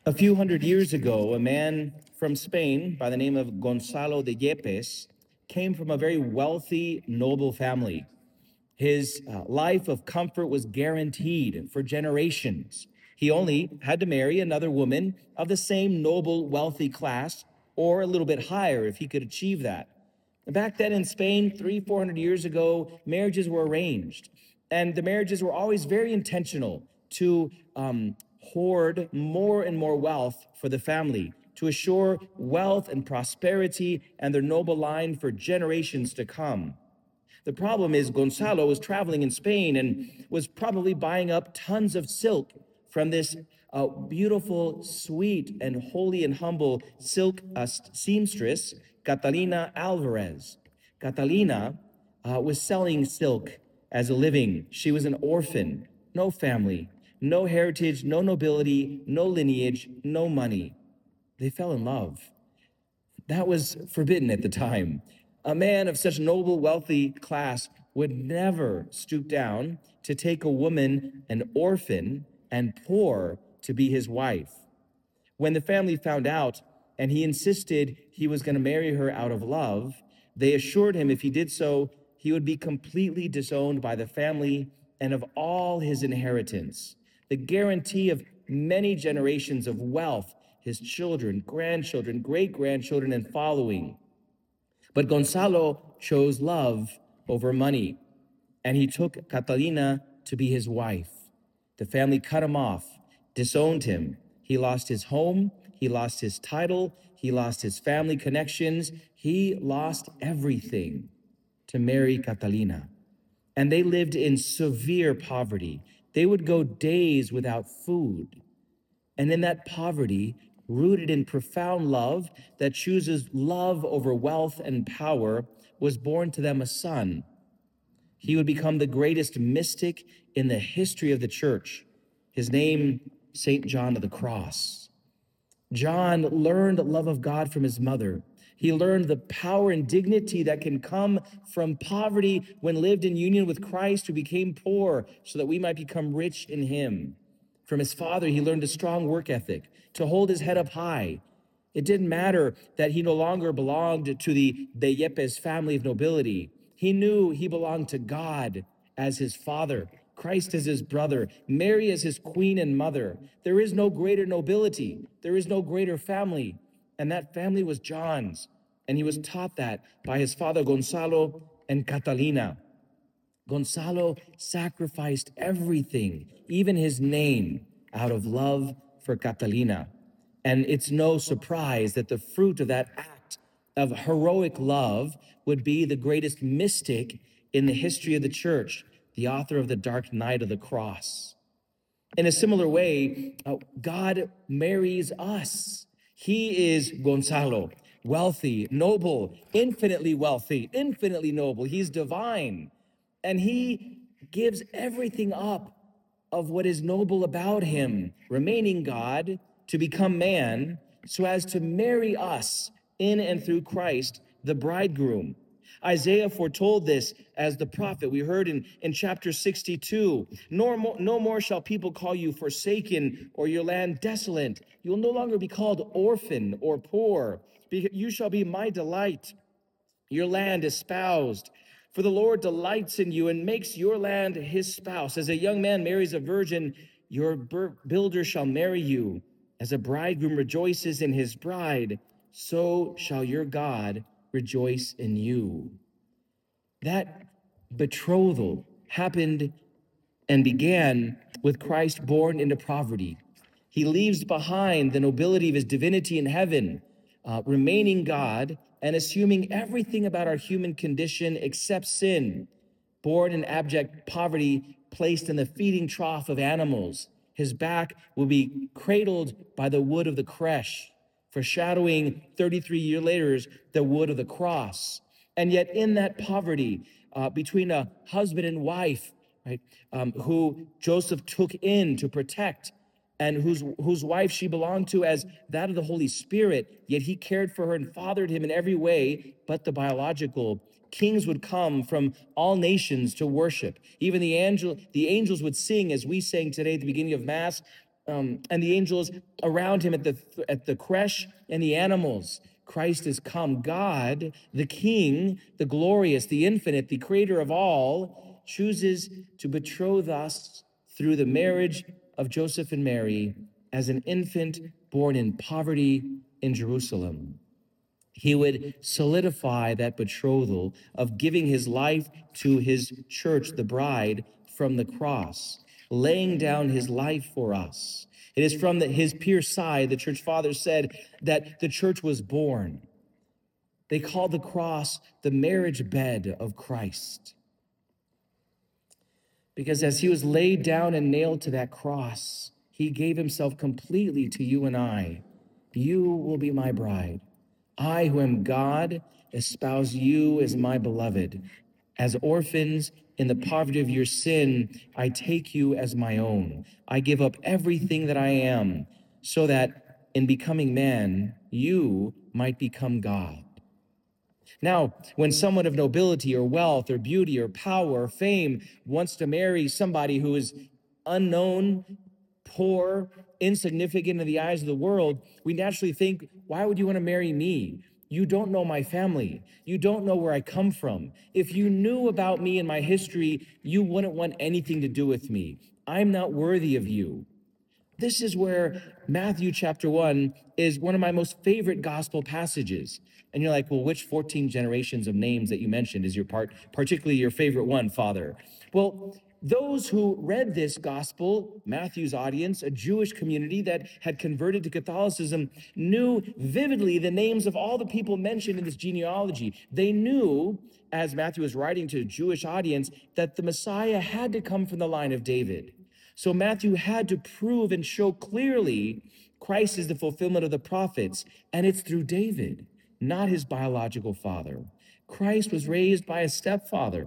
A few hundred years ago, a man from Spain by the name of Gonzalo de Yepes came from a very wealthy, noble family. His life of comfort was guaranteed for generations. He only had to marry another woman of the same noble, wealthy class, or a little bit higher if he could achieve that. Back then in Spain, 400 years ago, marriages were arranged. And the marriages were always very intentional to hoard more and more wealth for the family, to assure wealth and prosperity and their noble line for generations to come. The problem is Gonzalo was traveling in Spain and was probably buying up tons of silk from this beautiful, sweet, and holy and humble silk seamstress, Catalina Alvarez. Catalina was selling silk as a living. She was an orphan, no family, no heritage, no nobility, no lineage, no money. They fell in love. That was forbidden at the time. A man of such noble, wealthy class would never stoop down to take a woman, an orphan, and poor to be his wife. When the family found out and he insisted he was going to marry her out of love, they assured him if he did so, he would be completely disowned by the family and of all his inheritance. The guarantee of many generations of wealth, his children, grandchildren, great-grandchildren, and following. But Gonzalo chose love over money, and he took Catalina to be his wife. The family cut him off, disowned him. He lost his home, he lost his title, he lost his family connections, he lost everything to marry Catalina. And they lived in severe poverty. They would go days without food. And in that poverty, rooted in profound love that chooses love over wealth and power, was born to them a son. He would become the greatest mystic in the history of the church. His name, St. John of the Cross. John learned love of God from his mother. He learned the power and dignity that can come from poverty when lived in union with Christ, who became poor so that we might become rich in him. From his father, he learned a strong work ethic, to hold his head up high. It didn't matter that he no longer belonged to the De Yepes family of nobility. He knew he belonged to God as his father, Christ as his brother, Mary as his queen and mother. There is no greater nobility. There is no greater family. And that family was John's. And he was taught that by his father, Gonzalo and Catalina. Gonzalo sacrificed everything, even his name, out of love for Catalina. And it's no surprise that the fruit of that act of heroic love would be the greatest mystic in the history of the church, the author of the Dark Night of the Cross. In a similar way, God marries us. He is Gonzalo, wealthy, noble, infinitely wealthy, infinitely noble. He's divine. And he gives everything up of what is noble about him, remaining God, to become man, so as to marry us in and through Christ, the bridegroom. Isaiah foretold this as the prophet. We heard in chapter 62, no more shall people call you forsaken or your land desolate. You will no longer be called orphan or poor. You shall be my delight, your land espoused. For the Lord delights in you and makes your land his spouse. As a young man marries a virgin, your builder shall marry you. As a bridegroom rejoices in his bride, so shall your God rejoice in you. That betrothal happened and began with Christ born into poverty. He leaves behind the nobility of his divinity in heaven, remaining God and assuming everything about our human condition except sin. Born in abject poverty, placed in the feeding trough of animals. His back will be cradled by the wood of the creche, foreshadowing 33 years later the wood of the cross. And yet in that poverty, between a husband and wife, right, who Joseph took in to protect, and whose wife she belonged to as that of the Holy Spirit, yet he cared for her and fathered him in every way but the biological. Kings would come from all nations to worship. Even the angels would sing, as we sang today at the beginning of Mass, and the angels around him at the creche and the animals. Christ is come. God, the King, the glorious, the infinite, the creator of all, chooses to betroth us through the marriage of Joseph and Mary as an infant born in poverty in Jerusalem. He would solidify that betrothal of giving his life to his church, the bride, from the cross, laying down his life for us. It is from his pierced side, the church fathers said, that the church was born. They called the cross the marriage bed of Christ. Because as he was laid down and nailed to that cross, he gave himself completely to you and I. You will be my bride. I, who am God, espouse you as my beloved. As orphans in the poverty of your sin, I take you as my own. I give up everything that I am, so that in becoming man, you might become God. Now, when someone of nobility or wealth or beauty or power or fame wants to marry somebody who is unknown, poor, insignificant in the eyes of the world, we naturally think, why would you want to marry me? You don't know my family. You don't know where I come from. If you knew about me and my history, you wouldn't want anything to do with me. I'm not worthy of you. This is where Matthew chapter 1 is one of my most favorite gospel passages. And you're like, well, which 14 generations of names that you mentioned is particularly your favorite one, Father? Well, those who read this gospel, Matthew's audience, a Jewish community that had converted to Catholicism, knew vividly the names of all the people mentioned in this genealogy. They knew, as Matthew was writing to a Jewish audience, that the Messiah had to come from the line of David. So Matthew had to prove and show clearly Christ is the fulfillment of the prophets, and it's through David, not his biological father. Christ was raised by a stepfather.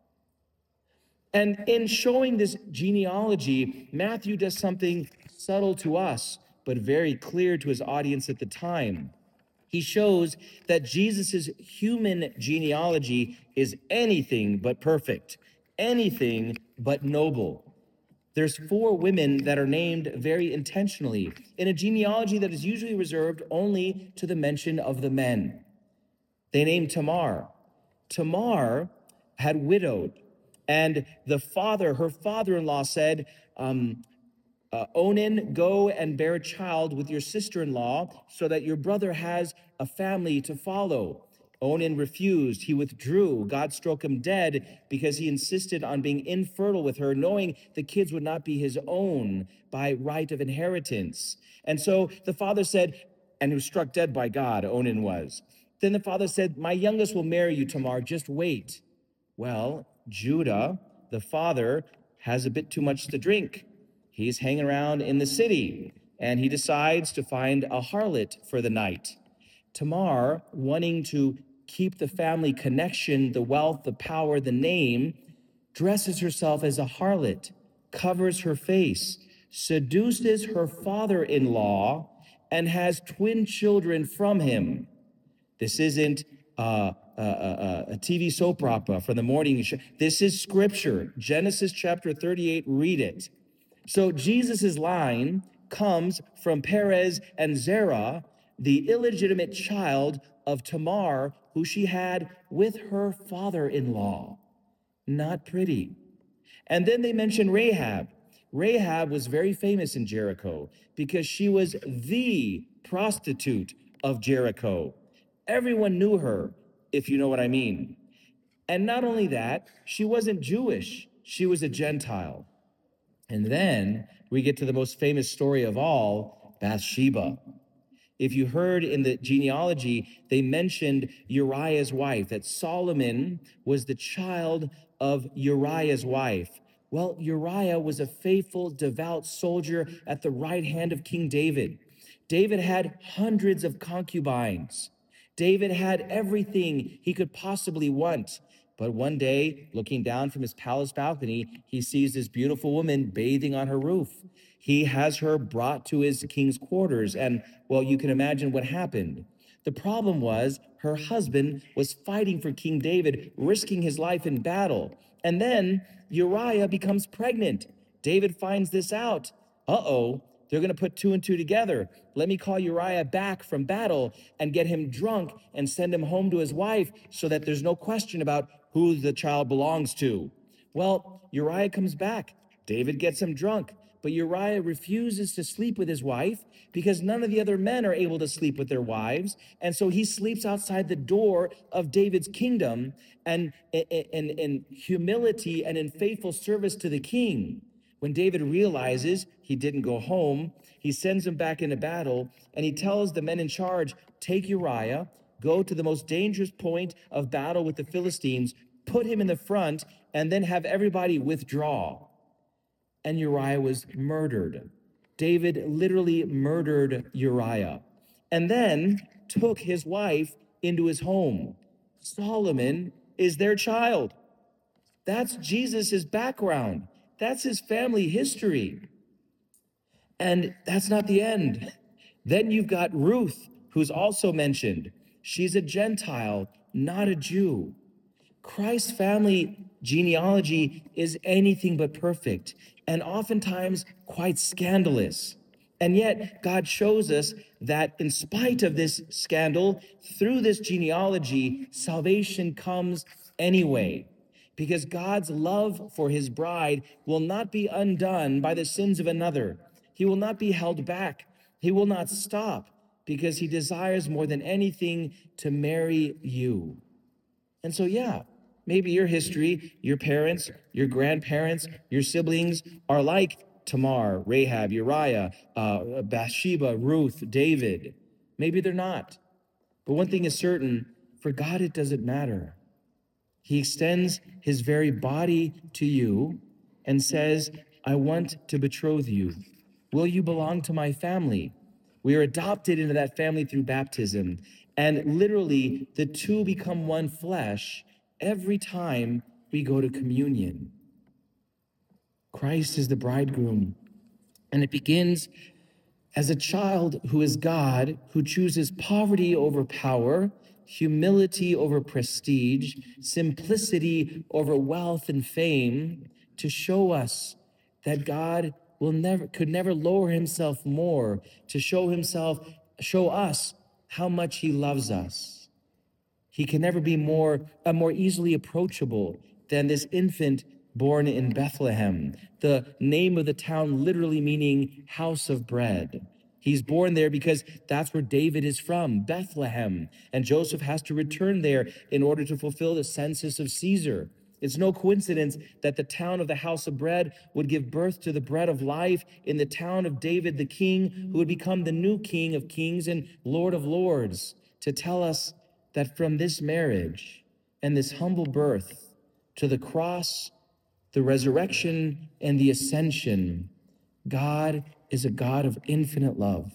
And in showing this genealogy, Matthew does something subtle to us, but very clear to his audience at the time. He shows that Jesus's human genealogy is anything but perfect, anything but noble. There's 4 women that are named very intentionally in a genealogy that is usually reserved only to the mention of the men. They named Tamar. Tamar had widowed, and her father-in-law said, Onan, go and bear a child with your sister-in-law so that your brother has a family to follow. Onan refused. He withdrew. God struck him dead because he insisted on being infertile with her, knowing the kids would not be his own by right of inheritance. And so the father said, and he was struck dead by God, Onan was. Then the father said, my youngest will marry you, Tamar, just wait. Well, Judah, the father, has a bit too much to drink. He's hanging around in the city, and he decides to find a harlot for the night. Tamar, wanting to keep the family connection, the wealth, the power, the name, dresses herself as a harlot, covers her face, seduces her father-in-law, and has twin children from him. This isn't a TV soap opera from the morning show. This is scripture. Genesis chapter 38, read it. So Jesus's line comes from Perez and Zerah, the illegitimate child of Tamar, who she had with her father-in-law. Not pretty. And then they mention Rahab. Rahab was very famous in Jericho because she was the prostitute of Jericho. Everyone knew her, if you know what I mean. And not only that, she wasn't Jewish. She was a Gentile. And then we get to the most famous story of all, Bathsheba. If you heard in the genealogy, they mentioned Uriah's wife, that Solomon was the child of Uriah's wife. Well, Uriah was a faithful, devout soldier at the right hand of King David. David had hundreds of concubines. David had everything he could possibly want. But one day, looking down from his palace balcony, he sees this beautiful woman bathing on her roof. He has her brought to his king's quarters, and, well, you can imagine what happened. The problem was her husband was fighting for King David, risking his life in battle. And then Uriah becomes pregnant. David finds this out. Uh-oh, They're going to put two and two together. Let me call Uriah back from battle and get him drunk and send him home to his wife so that there's no question about who the child belongs to. Well, Uriah comes back. David gets him drunk, but Uriah refuses to sleep with his wife because none of the other men are able to sleep with their wives. And so he sleeps outside the door of David's kingdom and in humility and in faithful service to the king. When David realizes he didn't go home, he sends him back into battle, and he tells the men in charge, take Uriah, go to the most dangerous point of battle with the Philistines, put him in the front, and then have everybody withdraw. And Uriah was murdered. David literally murdered Uriah, and then took his wife into his home. Solomon is their child. That's Jesus's background. That's his family history. And that's not the end. Then you've got Ruth, who's also mentioned. She's a Gentile, not a Jew. Christ's family genealogy is anything but perfect and oftentimes quite scandalous. And yet, God shows us that in spite of this scandal, through this genealogy, salvation comes anyway. Because God's love for his bride will not be undone by the sins of another. He will not be held back. He will not stop because he desires more than anything to marry you. And so, yeah, maybe your history, your parents, your grandparents, your siblings are like Tamar, Rahab, Uriah, Bathsheba, Ruth, David. Maybe they're not. But one thing is certain, for God, it doesn't matter. He extends his very body to you and says, I want to betroth you. Will you belong to my family? We are adopted into that family through baptism. And literally, the two become one flesh every time we go to communion. Christ is the bridegroom. And it begins as a child who is God, who chooses poverty over power, humility over prestige, simplicity over wealth and fame, to show us that God could never lower himself more, to show us how much he loves us. He can never be more easily approachable than this infant born in Bethlehem, the name of the town literally meaning house of bread. He's born there because that's where David is from, Bethlehem, and Joseph has to return there in order to fulfill the census of Caesar. It's no coincidence that the town of the house of bread would give birth to the bread of life in the town of David the king, who would become the new King of kings and Lord of lords, to tell us that from this marriage and this humble birth to the cross, the resurrection, and the ascension, God is a God of infinite love.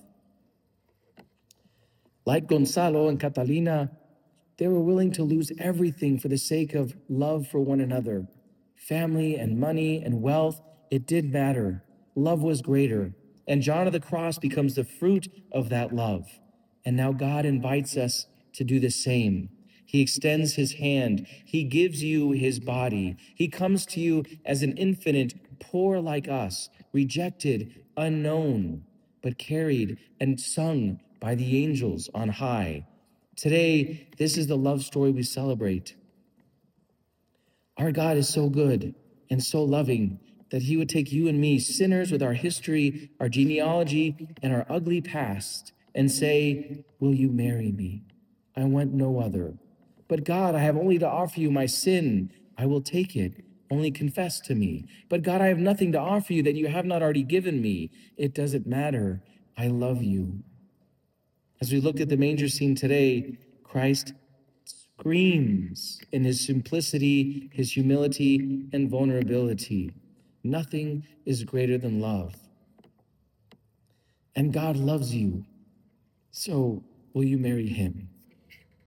Like Gonzalo and Catalina, they were willing to lose everything for the sake of love for one another. Family and money and wealth, it did matter. Love was greater. And John of the Cross becomes the fruit of that love. And now God invites us to do the same. He extends his hand. He gives you his body. He comes to you as an infant, poor like us, rejected, unknown, but carried and sung by the angels on high. Today, this is the love story we celebrate. Our God is so good and so loving that he would take you and me, sinners with our history, our genealogy, and our ugly past, and say, will you marry me? I want no other. But God, I have only to offer you my sin. I will take it. Only confess to me. But God, I have nothing to offer you that you have not already given me. It doesn't matter. I love you. As we looked at the manger scene today, Christ screams in his simplicity, his humility, and vulnerability. Nothing is greater than love. And God loves you. So will you marry him?